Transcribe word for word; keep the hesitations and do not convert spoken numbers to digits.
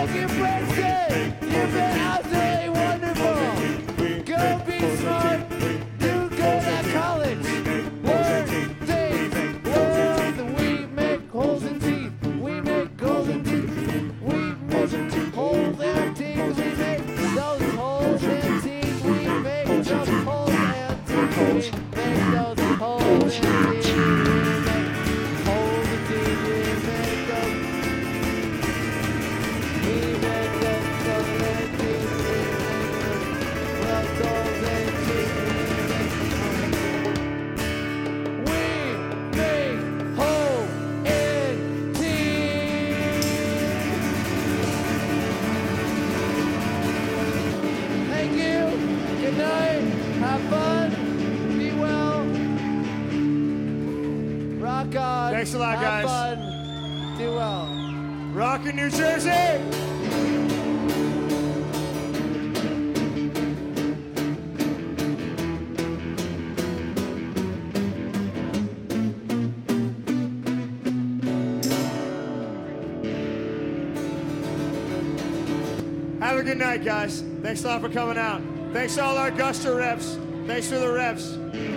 Fucking Princeton, you've been absolutely wonderful. Go be smart, do good at college. Learn things, learn that we make holes in teeth. We make golden teeth. We make holes in teeth. We make those holes in teeth. We make those holes in teeth. We make those holes in teeth. God. Thanks a lot, Have guys. Fun. Do well. Rockin' New Jersey. Have a good night, guys. Thanks a lot for coming out. Thanks to all our Augusta reps. Thanks for the reps.